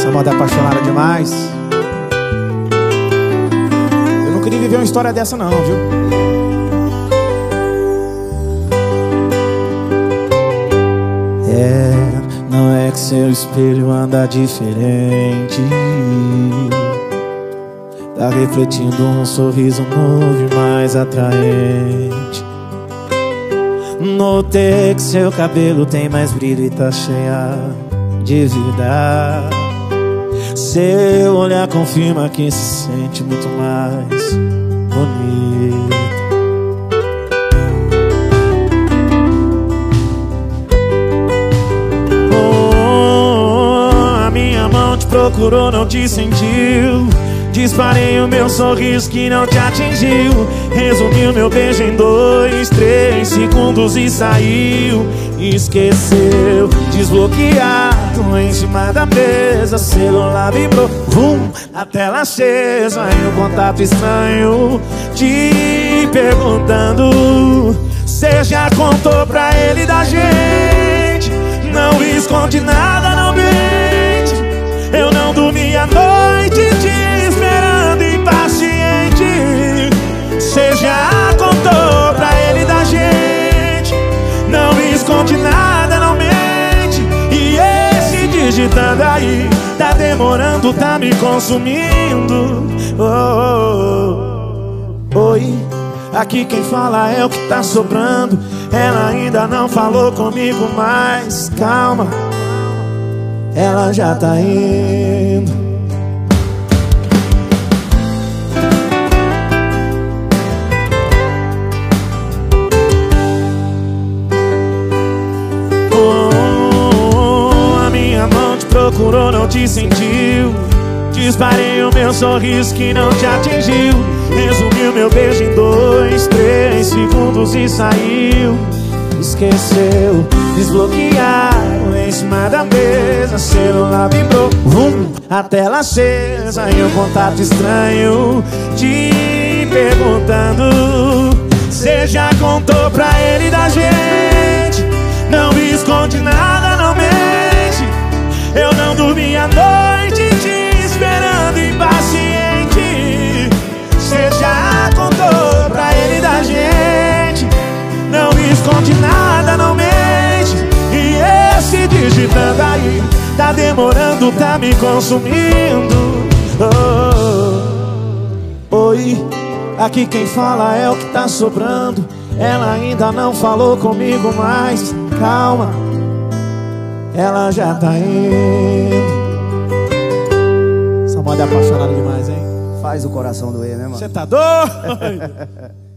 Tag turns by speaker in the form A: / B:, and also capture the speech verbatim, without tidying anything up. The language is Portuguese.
A: Essa moda é apaixonada demais. Eu não queria viver uma história dessa não, viu? É, não é que seu espelho anda diferente. Tá refletindo um sorriso novo e mais atraente. Notei que seu cabelo tem mais brilho e tá cheia de vida. Seu olhar confirma que se sente muito mais bonito. Oh, a minha mão te procurou, não te sentiu. Disparei o meu sorriso que não te atingiu. Resumiu meu beijo em dois, três segundos e saiu. Esqueceu, desbloqueado em cima da mesa. Celular vibrou, vum, a tela acesa. E um contato estranho te perguntando. Cê já contou pra ele da gente? Não esconde nada, não mente. Eu não dormi a noite te esperando impaciente. Cê já contou pra ele da gente? Não esconde nada, não mente. E esse digitando aí tá demorando, tá me consumindo. Oh, oh, oh. Oi, aqui quem fala é o que tá sobrando. Ela ainda não falou comigo, mas calma, ela já tá indo. Oh, a minha mão te procurou, não te sentiu. Disparei o meu sorriso que não te atingiu. Resumiu meu beijo em dois, três segundos e saiu. Esqueceu, desbloquearam em cima da mesa. Celular vibrou, vum, a tela acesa. E um contato estranho te perguntando. Cê já contou pra ele da gente? Não esconde nada, não mente. Eu não dormi a noite te esperando impaciente. Cê já contou pra ele da gente? Não esconde nada, não mente. E esse digitando aí tá demorando, tá me consumindo. Oh, oi, aqui quem fala é o que tá sobrando. Ela ainda não falou comigo, mas calma, ela já tá indo. Essa moda é apaixonada demais, hein?
B: Faz o coração doer, né, mano?
A: Você tá doido?